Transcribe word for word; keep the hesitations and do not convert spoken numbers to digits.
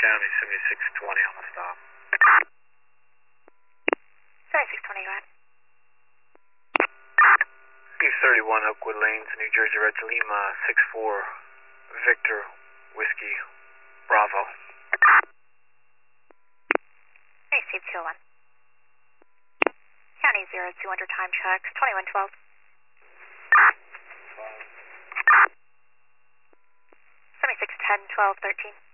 County, seventy-six twenty on the stop. seventy-six twenty, go ahead. B thirty-one Oakwood Lanes, New Jersey, Red to Lima, six four, Victor, Whiskey, Bravo. Receive two oh one. County zero two under time checks, twenty-one twelve. seventy-six ten, twelve, thirteen.